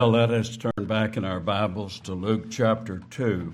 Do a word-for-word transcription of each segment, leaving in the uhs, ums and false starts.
Let us turn back in our Bibles to Luke chapter two.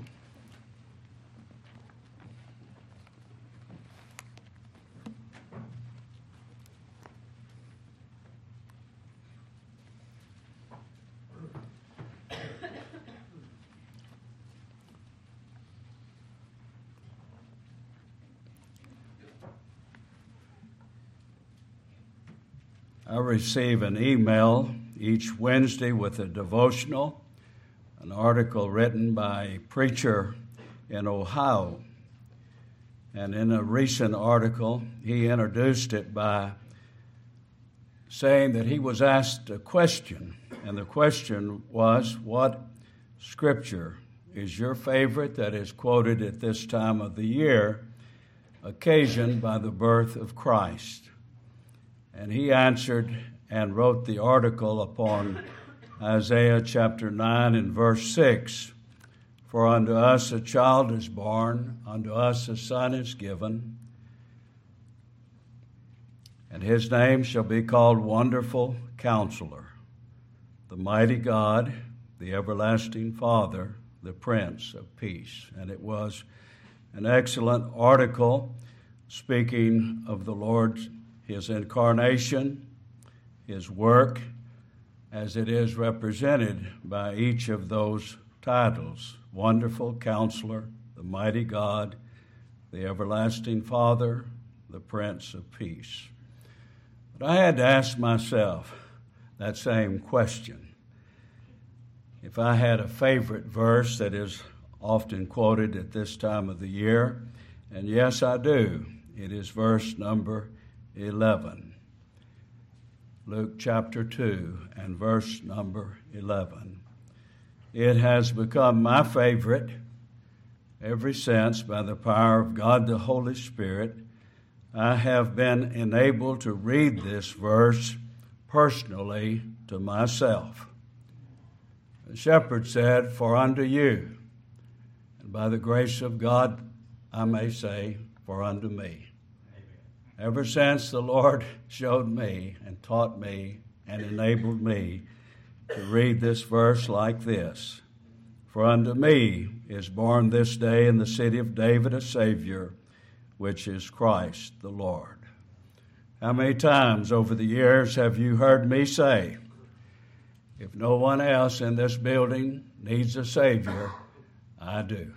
I receive an email each Wednesday with a devotional, an article written by a preacher in Ohio. And in a recent article, he introduced it by saying that he was asked a question, and the question was, what scripture is your favorite that is quoted at this time of the year, occasioned by the birth of Christ? And he answered and wrote the article upon Isaiah chapter nine and verse six. For unto us a child is born, unto us a son is given, and his name shall be called Wonderful Counselor, the Mighty God, the Everlasting Father, the Prince of Peace. And it was an excellent article speaking of the Lord, His incarnation, His work, as it is represented by each of those titles: Wonderful Counselor, the Mighty God, the Everlasting Father, the Prince of Peace. But I had to ask myself that same question. If I had a favorite verse that is often quoted at this time of the year, and yes, I do, it is verse number eleven. Luke chapter two and verse number eleven. It has become my favorite ever since, by the power of God the Holy Spirit, I have been enabled to read this verse personally to myself. The shepherd said, for unto you, and by the grace of God, I may say, for unto me. Ever since the Lord showed me and taught me and enabled me to read this verse like this: For unto me is born this day in the city of David a Savior, which is Christ the Lord. How many times over the years have you heard me say, if no one else in this building needs a Savior, I do.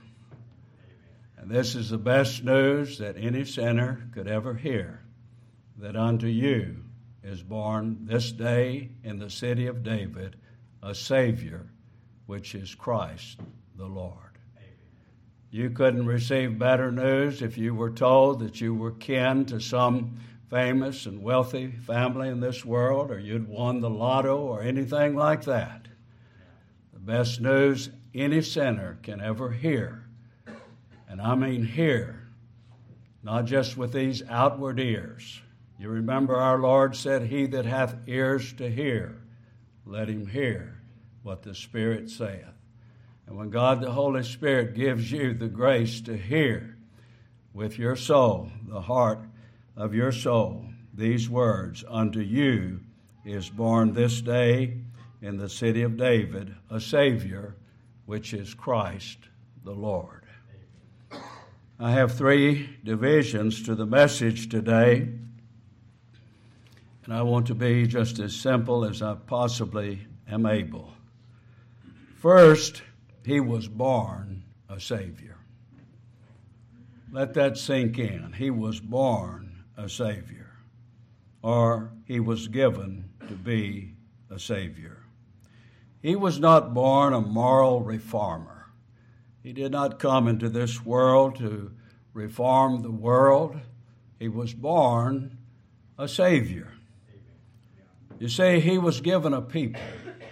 And this is the best news that any sinner could ever hear, that unto you is born this day in the city of David a Savior, which is Christ the Lord. Amen. You couldn't receive better news if you were told that you were kin to some famous and wealthy family in this world, or you'd won the lotto or anything like that. The best news any sinner can ever hear, and I mean hear, not just with these outward ears. You remember our Lord said, he that hath ears to hear, let him hear what the Spirit saith. And when God the Holy Spirit gives you the grace to hear with your soul, the heart of your soul, these words, unto you is born this day in the city of David a Savior, which is Christ the Lord. I have three divisions to the message today, and I want to be just as simple as I possibly am able. First, he was born a Savior. Let that sink in. He was born a Savior, or he was given to be a Savior. He was not born a moral reformer. He did not come into this world to reform the world. He was born a Savior. You see, he was given a people.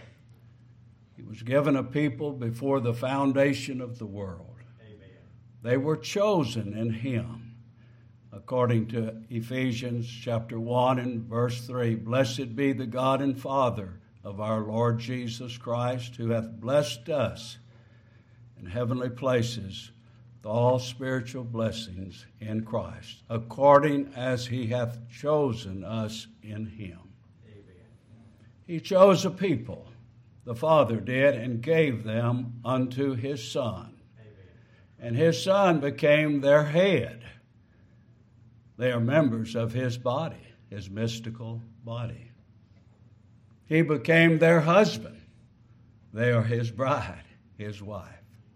He was given a people before the foundation of the world. Amen. They were chosen in him. According to Ephesians chapter one and verse three, blessed be the God and Father of our Lord Jesus Christ, who hath blessed us in heavenly places with all spiritual blessings in Christ, according as he hath chosen us in him. Amen. He chose a people, the Father did, and gave them unto his Son. And his Son became their head. They are members of his body, his mystical body. He became their husband. They are his bride, his wife.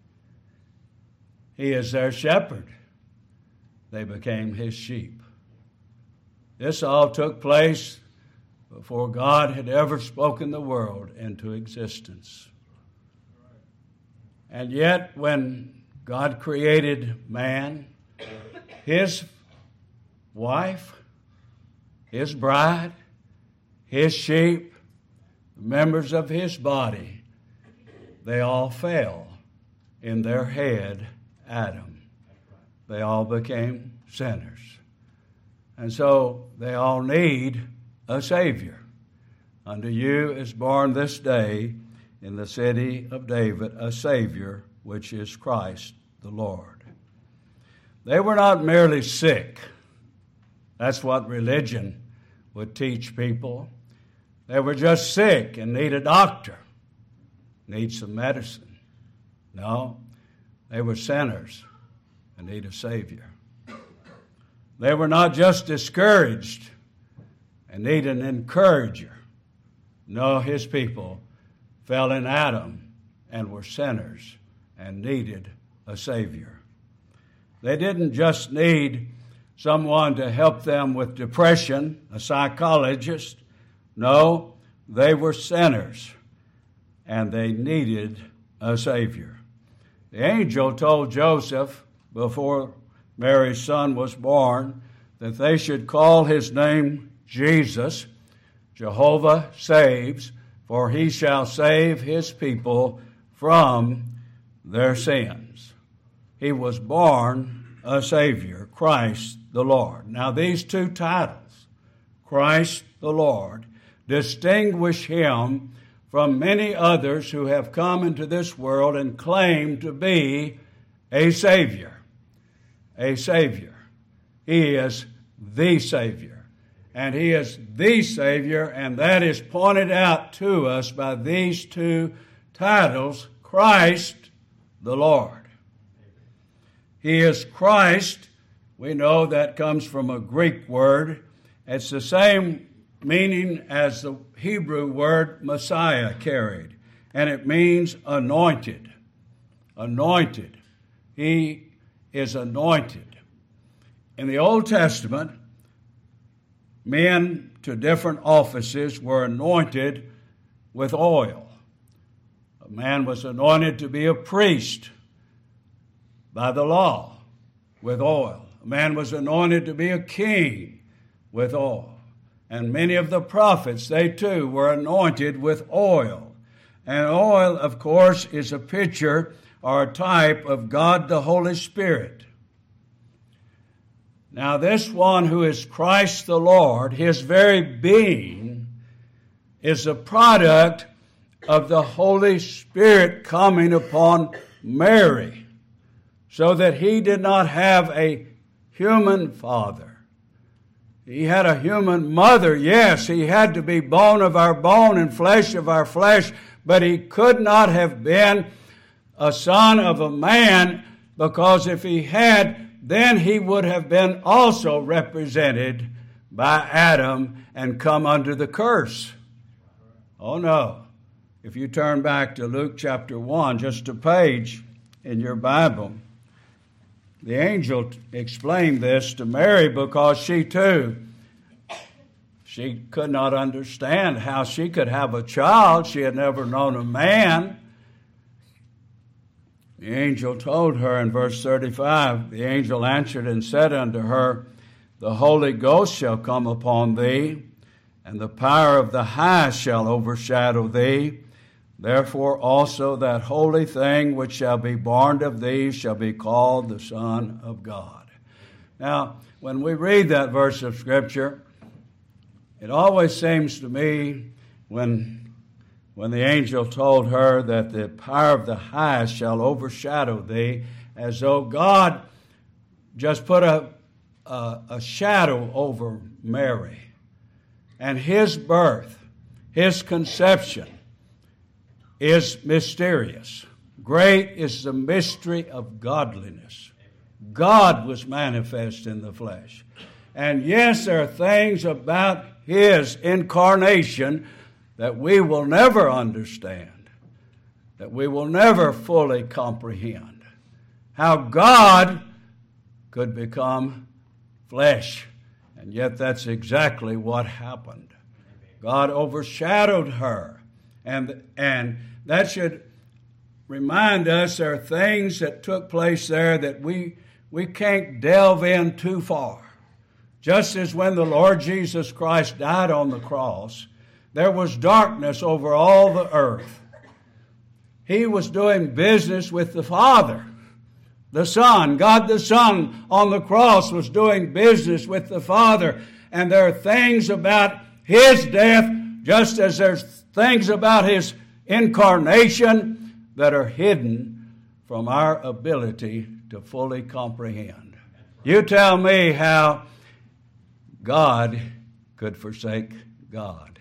He is their shepherd. They became his sheep. This all took place before God had ever spoken the world into existence. And yet, when God created man, his wife, his bride, his sheep, the members of his body, they all fell in their head, Adam. They all became sinners. And so they all need a Savior. Unto you is born this day in the city of David a Savior, which is Christ the Lord. They were not merely sick. That's what religion would teach people. They were just sick and need a doctor, need some medicine. No, they were sinners and need a Savior. They were not just discouraged and need an encourager. No, his people fell in Adam and were sinners and needed a Savior. They didn't just need someone to help them with depression, a psychologist. No, they were sinners and they needed a Savior. The angel told Joseph before Mary's son was born that they should call his name Jesus. Jehovah saves, for he shall save his people from their sins. He was born a Savior, Christ the Lord. Now these two titles, Christ the Lord, distinguish him from many others who have come into this world and claim to be a Savior. A Savior. He is the Savior. And he is the Savior, and that is pointed out to us by these two titles, Christ the Lord. He is Christ. We know that comes from a Greek word. It's the same meaning as the Hebrew word Messiah carried, and it means anointed. Anointed. He is anointed. In the Old Testament, men to different offices were anointed with oil. A man was anointed to be a priest by the law with oil. A man was anointed to be a king with oil. And many of the prophets, they too were anointed with oil. And oil, of course, is a picture or a type of God the Holy Spirit. Now this one who is Christ the Lord, his very being is a product of the Holy Spirit coming upon Mary, so that he did not have a human father. He had a human mother, yes, he had to be bone of our bone and flesh of our flesh, but he could not have been a son of a man, because if he had, then he would have been also represented by Adam and come under the curse. Oh no. If you turn back to Luke chapter one, just a page in your Bible, the angel explained this to Mary because she too, she could not understand how she could have a child. She had never known a man. The angel told her in verse thirty-five, the angel answered and said unto her, the Holy Ghost shall come upon thee, and the power of the highest shall overshadow thee. Therefore also that holy thing which shall be born of thee shall be called the Son of God. Now, when we read that verse of Scripture, it always seems to me when When the angel told her that the power of the highest shall overshadow thee, as though God just put a, a, a shadow over Mary. And his birth, his conception, is mysterious. Great is the mystery of godliness. God was manifest in the flesh. And yes, there are things about His incarnation that we will never understand, that we will never fully comprehend. How God could become flesh. And yet that's exactly what happened. God overshadowed her. And, and that should remind us there are things that took place there that we, we can't delve in too far. Just as when the Lord Jesus Christ died on the cross, there was darkness over all the earth. He was doing business with the Father. The Son, God the Son on the cross was doing business with the Father. And there are things about His death, just as there's things about His incarnation that are hidden from our ability to fully comprehend. You tell me how God could forsake God.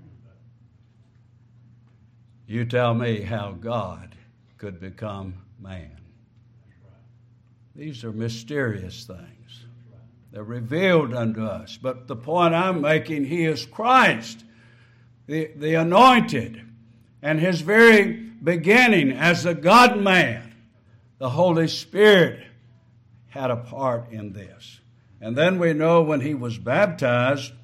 You tell me how God could become man. These are mysterious things. They're revealed unto us. But the point I'm making, He is Christ, the, the anointed, and His very beginning as the God-man. The Holy Spirit had a part in this. And then we know when He was baptized,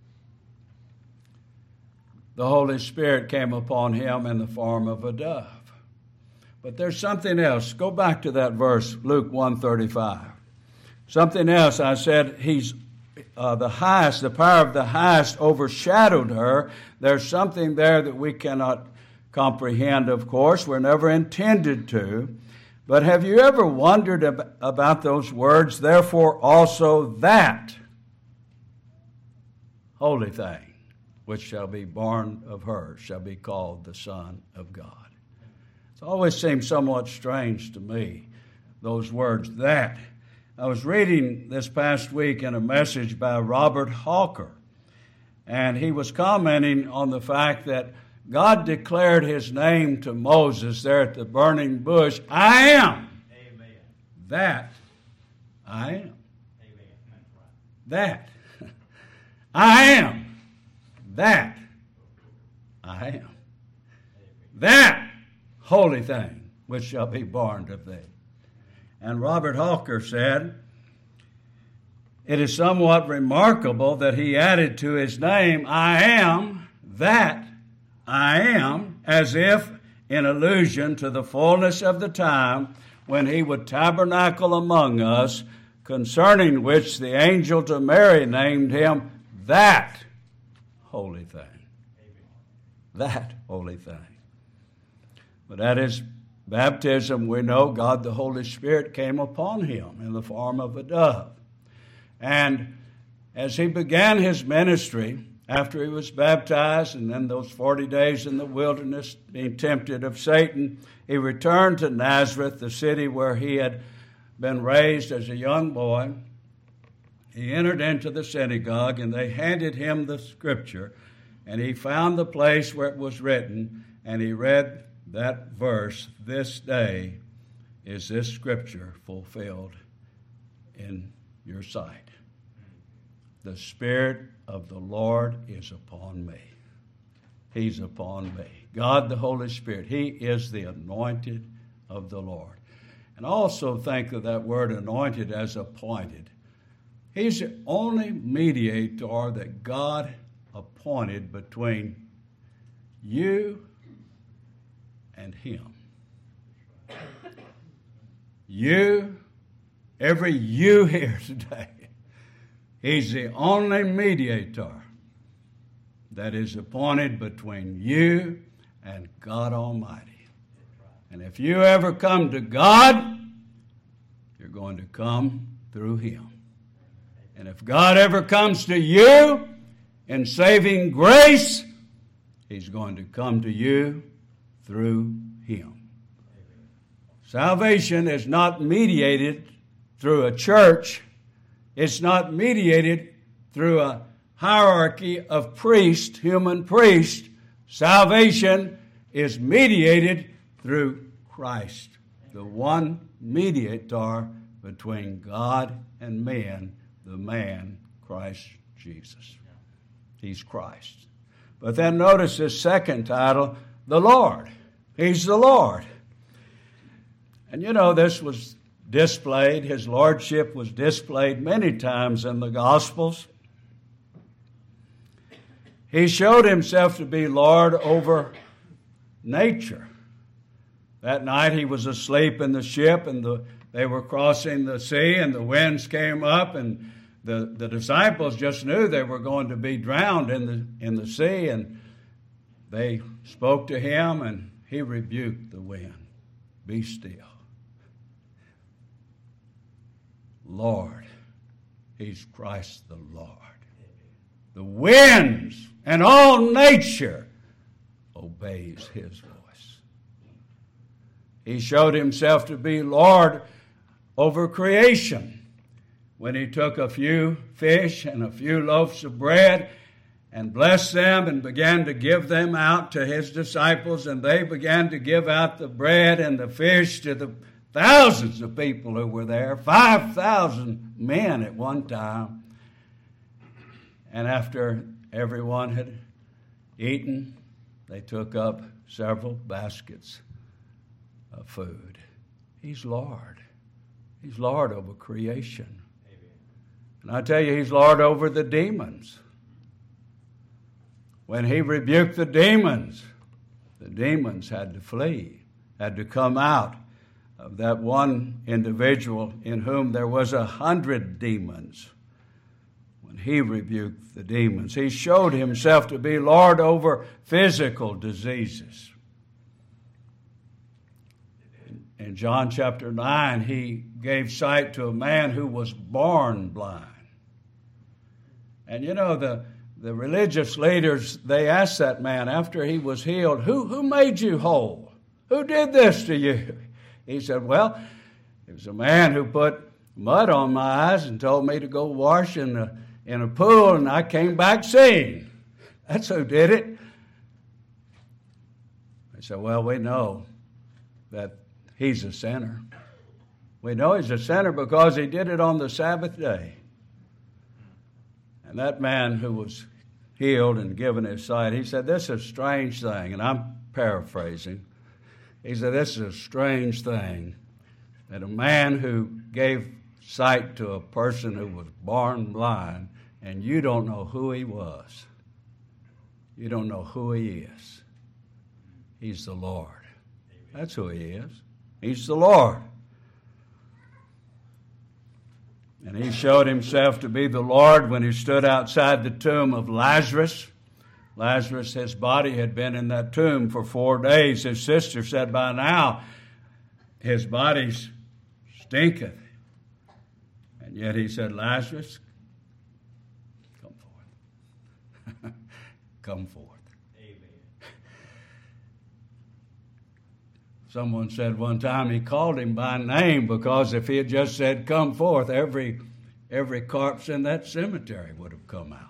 the Holy Spirit came upon Him in the form of a dove. But there's something else. Go back to that verse, Luke one thirty-five. Something else, I said, He's uh, the highest, the power of the highest overshadowed her. There's something there that we cannot comprehend, of course. We're never intended to. But have you ever wondered ab- about those words, therefore also that holy thing which shall be born of her shall be called the Son of God? It's always seemed somewhat strange to me, those words, that. I was reading this past week in a message by Robert Hawker, and he was commenting on the fact that God declared His name to Moses there at the burning bush, I am. Amen. That I am. Amen. That I am. That I am. That holy thing which shall be born of thee. And Robert Hawker said, it is somewhat remarkable that he added to his name, I am, that I am, as if in allusion to the fullness of the time when He would tabernacle among us, concerning which the angel to Mary named Him that holy thing. That holy thing. But at His baptism, we know God the Holy Spirit came upon Him in the form of a dove. And as He began His ministry, after He was baptized and then those forty days in the wilderness being tempted of Satan, He returned to Nazareth, the city where He had been raised as a young boy. He entered into the synagogue and they handed Him the scripture, and He found the place where it was written, and He read that verse, this day is this scripture fulfilled in your sight. The Spirit of the Lord is upon me. He's upon me. God the Holy Spirit. He is the anointed of the Lord. And also think of that word anointed as appointed. He's the only mediator that God appointed between you and Him. You, every you here today, He's the only mediator that is appointed between you and God Almighty. And if you ever come to God, you're going to come through Him. And if God ever comes to you in saving grace, He's going to come to you through Him. Salvation is not mediated through a church. It's not mediated through a hierarchy of priests, human priests. Salvation is mediated through Christ, the one mediator between God and men, the man Christ Jesus. He's Christ. But then notice his second title, the Lord. He's the Lord. And you know, this was displayed, his lordship was displayed many times in the Gospels. He showed himself to be Lord over nature. That night he was asleep in the ship, and the, they were crossing the sea, and the winds came up, and the, the disciples just knew they were going to be drowned in the, in the sea, and they spoke to him, and he rebuked the wind. Be still. Lord, he's Christ the Lord. The winds and all nature obeys his voice. He showed himself to be Lord over creation when he took a few fish and a few loaves of bread and blessed them and began to give them out to his disciples, and they began to give out the bread and the fish to the thousands of people who were there, five thousand men at one time. And after everyone had eaten, they took up several baskets of food. He's Lord. He's Lord over creation. Amen. And I tell you, he's Lord over the demons. When he rebuked the demons, the demons had to flee, had to come out of that one individual in whom there was a hundred demons. When he rebuked the demons, he showed himself to be Lord over physical diseases. In John chapter nine, he gave sight to a man who was born blind. And you know, the, the religious leaders, they asked that man after he was healed, who, who made you whole? Who did this to you? He said, well, it was a man who put mud on my eyes and told me to go wash in a, in a pool, and I came back seeing. That's who did it. I said, well, we know that he's a sinner. We know he's a sinner because he did it on the Sabbath day. And that man who was healed and given his sight, he said, this is a strange thing, and I'm paraphrasing. He said, this is a strange thing that a man who gave sight to a person who was born blind, and you don't know who he was. You don't know who he is. He's the Lord. That's who he is. He's the Lord. And he showed himself to be the Lord when he stood outside the tomb of Lazarus. Lazarus, his body had been in that tomb for four days. His sister said, by now, his body stinketh. And yet he said, Lazarus, come forth. Come forth. Amen. Someone said one time he called him by name because if he had just said, come forth, every, every corpse in that cemetery would have come out.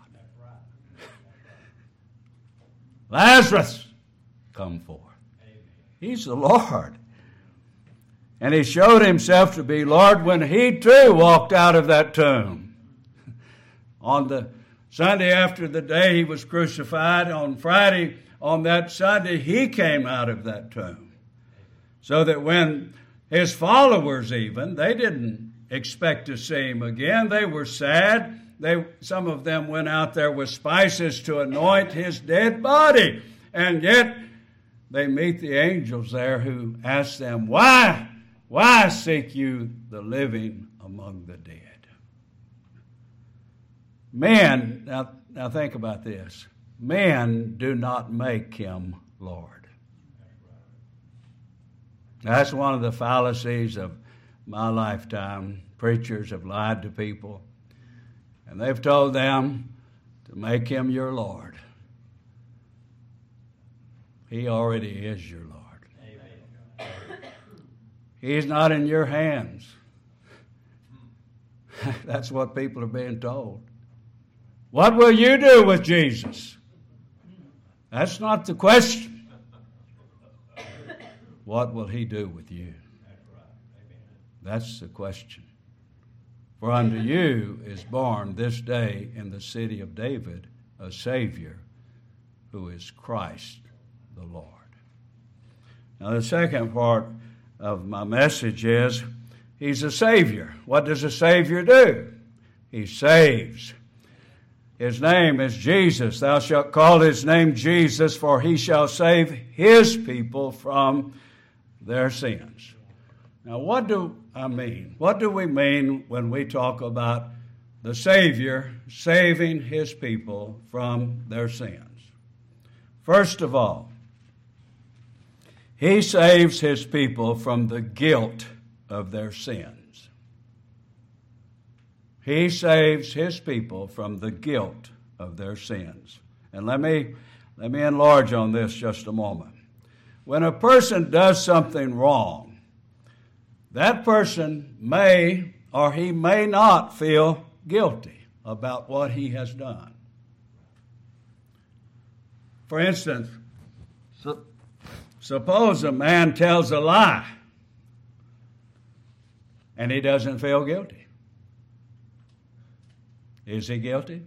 Lazarus, come forth. Amen. He's the Lord. And he showed himself to be Lord when he too walked out of that tomb. On the Sunday after the day he was crucified, on Friday, on that Sunday, he came out of that tomb. So that when his followers even, they didn't expect to see him again. They were sad. They, some of them went out there with spices to anoint his dead body. And yet they meet the angels there who ask them, why, why seek you the living among the dead? Men, now, now think about this. Men do not make him Lord. That's one of the fallacies of my lifetime. Preachers have lied to people. And they've told them to make him your Lord. He already is your Lord. Amen. He's not in your hands. That's what people are being told. What will you do with Jesus? That's not the question. what will he do with you? That's the question. For unto you is born this day in the city of David a Savior, who is Christ the Lord. Now the second part of my message is, he's a Savior. What does a Savior do? He saves. His name is Jesus. Thou shalt call his name Jesus, for he shall save his people from their sins. Now, what do I mean? What do we mean when we talk about the Savior saving his people from their sins? First of all, he saves his people from the guilt of their sins. He saves his people from the guilt of their sins. And let me, let me enlarge on this just a moment. When a person does something wrong, that person may or he may not feel guilty about what he has done. For instance, so, suppose a man tells a lie and he doesn't feel guilty. Is he guilty?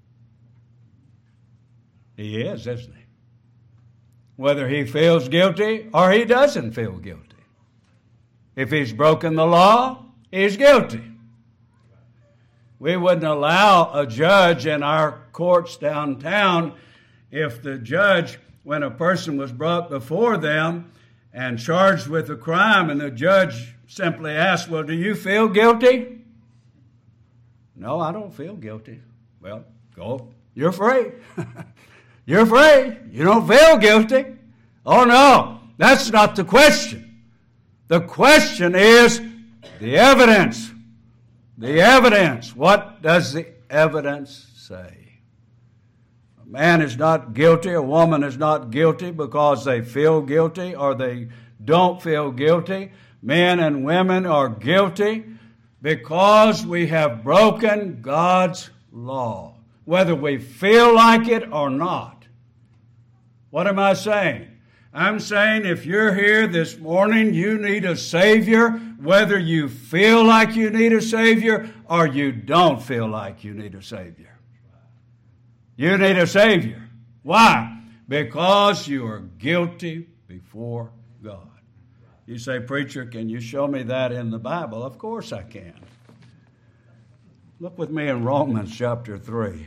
He is, isn't he? Whether he feels guilty or he doesn't feel guilty. If he's broken the law, he's guilty. We wouldn't allow a judge in our courts downtown if the judge, when a person was brought before them and charged with a crime, and the judge simply asked, well, do you feel guilty? No, I don't feel guilty. Well, go. You're free. You're free. You don't feel guilty. Oh, no, that's not the question. The question is the evidence. The evidence. What does the evidence say? A man is not guilty, a woman is not guilty because they feel guilty or they don't feel guilty. Men and women are guilty because we have broken God's law, whether we feel like it or not. What am I saying? I'm saying if you're here this morning, you need a Savior, whether you feel like you need a Savior or you don't feel like you need a Savior. You need a Savior. Why? Because you are guilty before God. You say, preacher, can you show me that in the Bible? Of course I can. Look with me in Romans chapter three.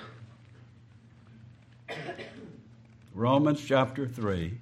Romans chapter three.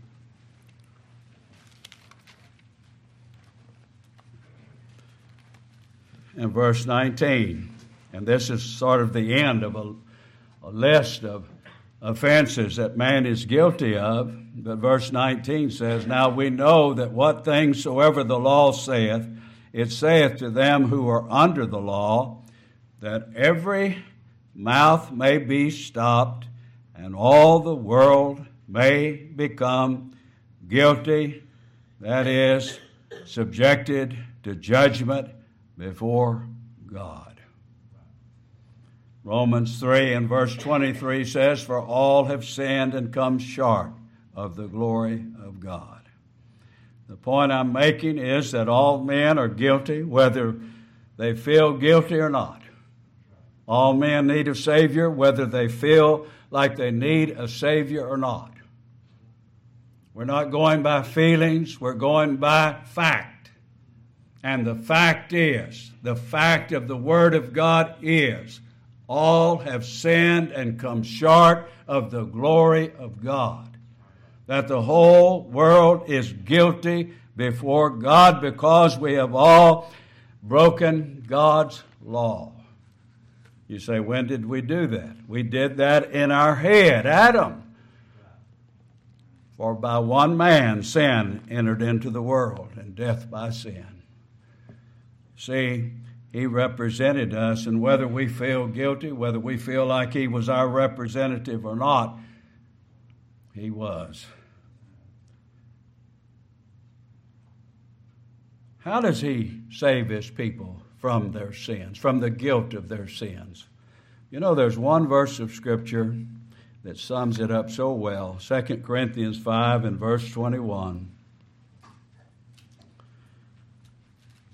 And verse nineteen. And this is sort of the end of a, a list of offenses that man is guilty of. But verse nineteen says, now we know that what things soever the law saith, it saith to them who are under the law, that every mouth may be stopped, and all the world may become guilty, that is, subjected to judgment before God. Romans three and verse twenty-three says, for all have sinned and come short of the glory of God. The point I'm making is that all men are guilty, whether they feel guilty or not. All men need a Savior, whether they feel like they need a Savior or not. We're not going by feelings, we're going by fact. And the fact is, the fact of the Word of God is, all have sinned and come short of the glory of God. That the whole world is guilty before God because we have all broken God's law. You say, when did we do that? We did that in our head, Adam. For by one man sin entered into the world, and death by sin. See, he represented us, and whether we feel guilty, whether we feel like he was our representative or not, he was. How does he save his people from their sins, from the guilt of their sins? You know, there's one verse of Scripture that sums it up so well. Second Corinthians five and verse twenty-one.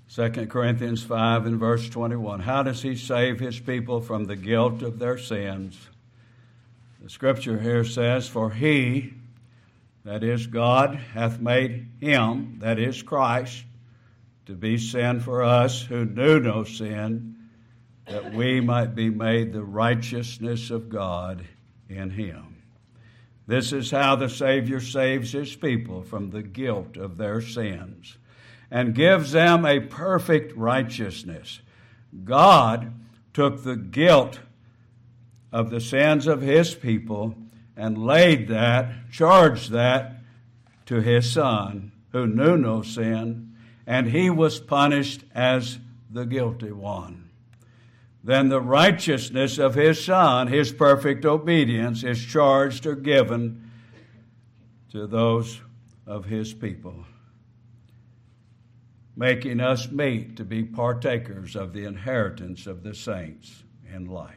Second Corinthians five and verse twenty-one. How does he save his people from the guilt of their sins? The scripture here says, for he, that is God, hath made him, that is Christ, to be sin for us who knew no sin, that we might be made the righteousness of God in him. This is how the Savior saves his people from the guilt of their sins and gives them a perfect righteousness. God took the guilt of the sins of his people and laid that, charged that to his Son, who knew no sin, and he was punished as the guilty one. Then the righteousness of his Son, his perfect obedience, is charged or given to those of his people, making us meet to be partakers of the inheritance of the saints in light.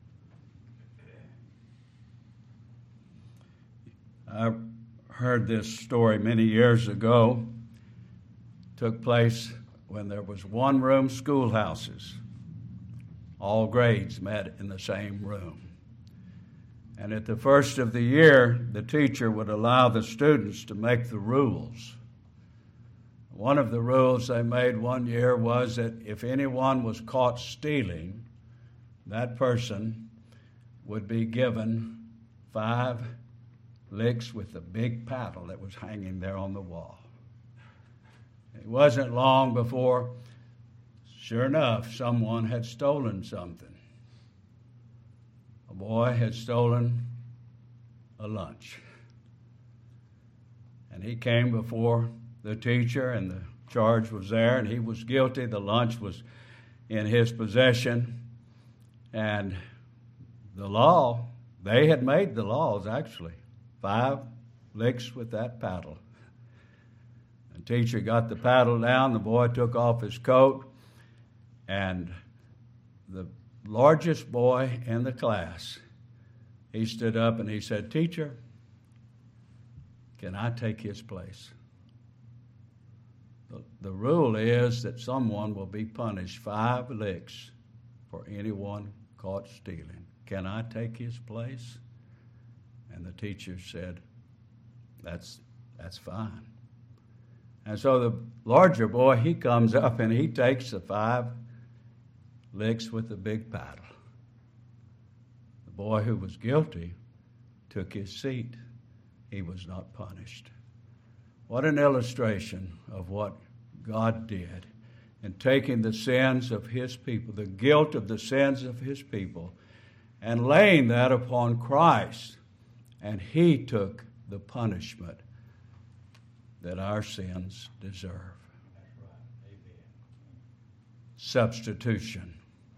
I heard this story many years ago. It took place when there was one-room schoolhouses. All grades met in the same room. And at the first of the year, the teacher would allow the students to make the rules. One of the rules they made one year was that if anyone was caught stealing, that person would be given five licks with the big paddle that was hanging there on the wall. It wasn't long before, sure enough, someone had stolen something. A boy had stolen a lunch. And he came before the teacher, and the charge was there, and he was guilty. The lunch was in his possession. And the law, they had made the laws, actually. Five licks with that paddle. The teacher got the paddle down. The boy took off his coat. And the largest boy in the class, he stood up and he said, "Teacher, can I take his place? The, the rule is that someone will be punished five licks for anyone caught stealing. Can I take his place?" And the teacher said, that's, that's fine. And so the larger boy, he comes up and he takes the five licks with the big paddle. The boy who was guilty took his seat. He was not punished. What an illustration of what God did in taking the sins of his people, the guilt of the sins of his people, and laying that upon Christ. And he took the punishment that our sins deserve. That's right. Amen. Substitution.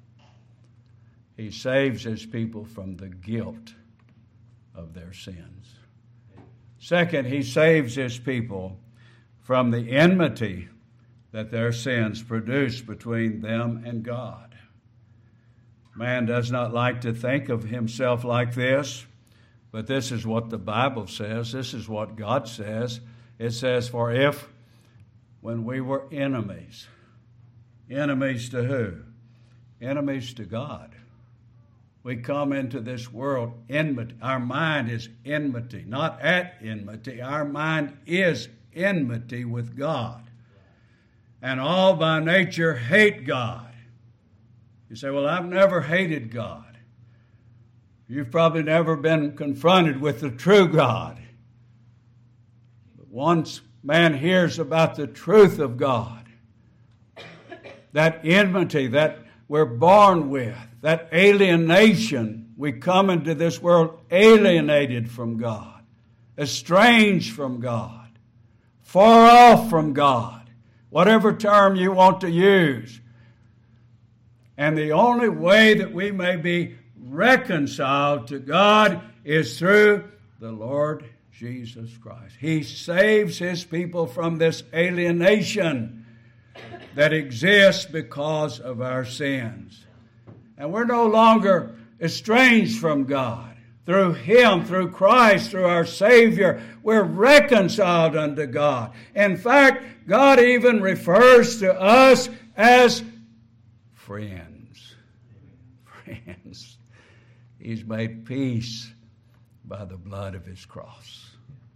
He saves his people from the guilt of their sins. Second, he saves his people from the enmity that their sins produce between them and God. Man does not like to think of himself like this, but this is what the Bible says. This is what God says. It says, for if, when we were enemies, enemies to who? Enemies to God. We come into this world enmity. Our mind is enmity, not at enmity. Our mind is enmity with God. And all by nature hate God. You say, well, I've never hated God. You've probably never been confronted with the true God. But once man hears about the truth of God, that enmity that we're born with, that alienation, we come into this world alienated from God, estranged from God, far off from God, whatever term you want to use. And the only way that we may be reconciled to God is through the Lord Jesus Christ. He saves his people from this alienation that exists because of our sins. And we're no longer estranged from God Through Him, through Christ, through our Savior, we're reconciled unto God. In fact, God even refers to us as friends. Friends. He's made peace by the blood of His cross.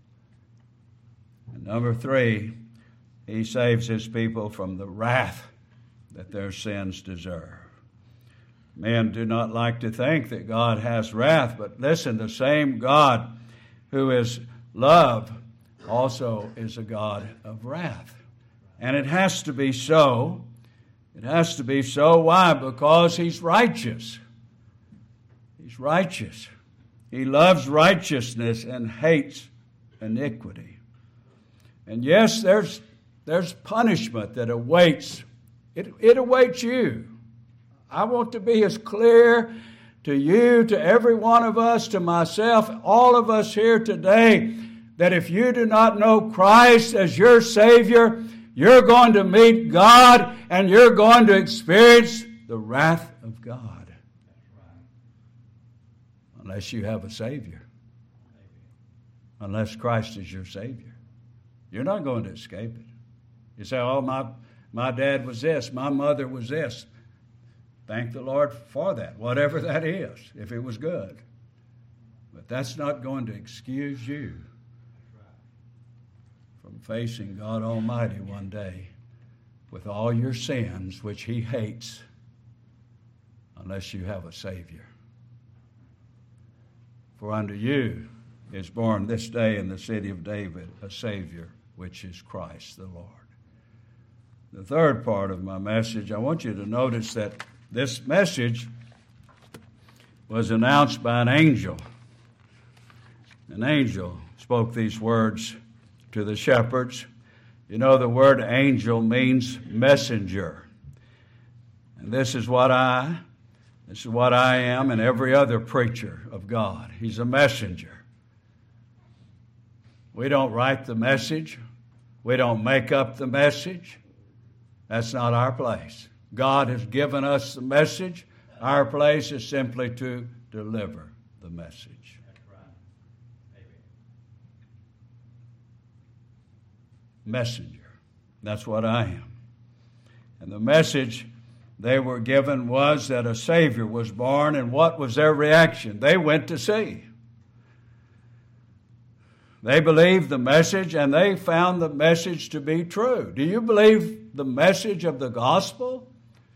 And number three, He saves His people from the wrath that their sins deserve. Men do not like to think that God has wrath, but listen, the same God who is love also is a God of wrath. And it has to be so. It has to be so. Why? Because He's righteous. He's righteous. He loves righteousness and hates iniquity. And yes, there's, there's punishment that awaits. It, it awaits you. I want to be as clear to you, to every one of us, to myself, all of us here today, that if you do not know Christ as your Savior, you're going to meet God and you're going to experience the wrath of God. Unless you have a Savior. Unless Christ is your Savior. You're not going to escape it. You say, oh, my, my dad was this, my mother was this. Thank the Lord for that, whatever that is, if it was good. But that's not going to excuse you from facing God Almighty one day with all your sins, which He hates, unless you have a Savior. For unto you is born this day in the city of David a Savior, which is Christ the Lord. The third part of my message, I want you to notice that this message was announced by an angel. An angel spoke these words to the shepherds. You know, the word angel means messenger. And this is what I, this is what I am and every other preacher of God. He's a messenger. We don't write the message. We don't make up the message. That's not our place. God has given us the message. Our place is simply to deliver the message. That's right. Amen. Messenger. That's what I am. And the message they were given was that a Savior was born, and what was their reaction? They went to see. They believed the message, and they found the message to be true. Do you believe the message of the gospel?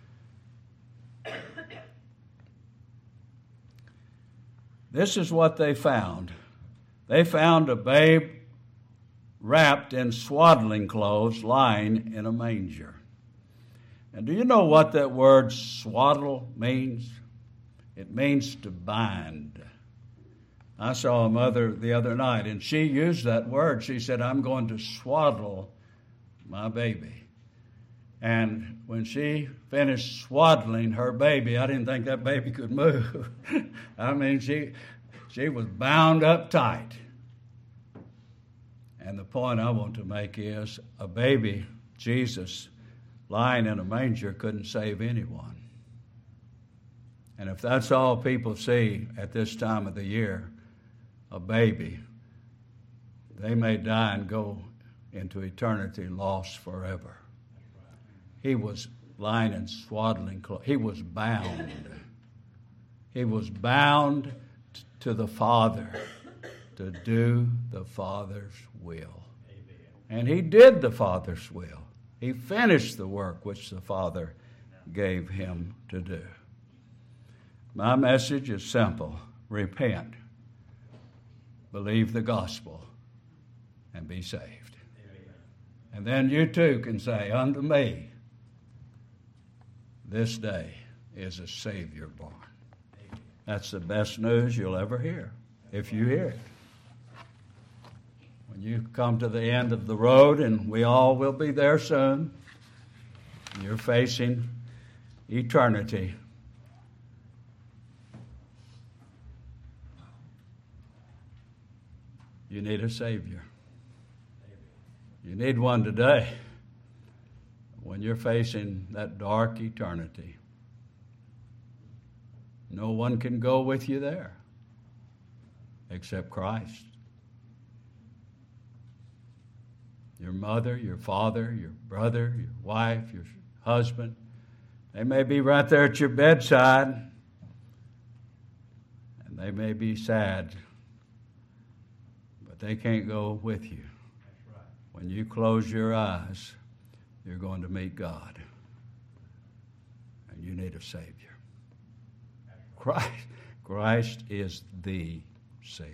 This is what they found. They found a babe wrapped in swaddling clothes lying in a manger. And do you know what that word swaddle means? It means to bind. I saw a mother the other night, and she used that word. She said, I'm going to swaddle my baby. And when she finished swaddling her baby, I didn't think that baby could move. I mean, she, she was bound up tight. And the point I want to make is a baby, Jesus, lying in a manger couldn't save anyone. And if that's all people see at this time of the year, a baby, they may die and go into eternity lost forever. He was lying in swaddling clothes. He was bound. He was bound t- to the Father to do the Father's will. Amen. And he did the Father's will. He finished the work which the Father gave him to do. My message is simple. Repent. Believe the gospel and be saved. Amen. And then you too can say unto me, this day is a Savior born. Amen. That's the best news you'll ever hear, if you hear it. When you come to the end of the road, and we all will be there soon, you're facing eternity. You need a Savior. You need one today. When you're facing that dark eternity, no one can go with you there. except Christ. Your mother, your father, your brother, your wife, your husband, they may be right there at your bedside, and they may be sad, but they can't go with you. That's right. When you close your eyes, you're going to meet God, and you need a Savior. Christ, Christ is the Savior.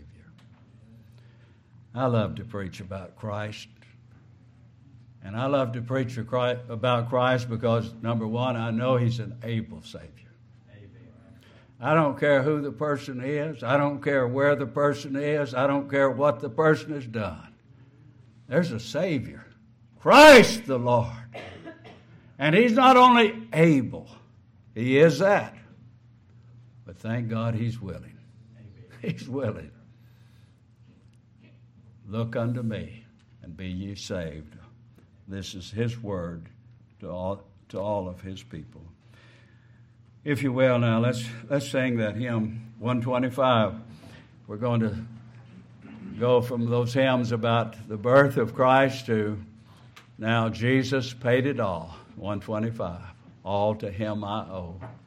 I love to preach about Christ. And I love to preach about Christ because, number one, I know He's an able Savior. Amen. I don't care who the person is. I don't care where the person is. I don't care what the person has done. There's a Savior, Christ the Lord. And He's not only able, He is that. But thank God He's willing. Amen. He's willing. Look unto me and be ye saved. This is His word to all to all of His people. If you will, now let's let's sing that hymn one twenty-five. We're going to go from those hymns about the birth of Christ to now Jesus paid it all. one twenty-five. All to Him I owe.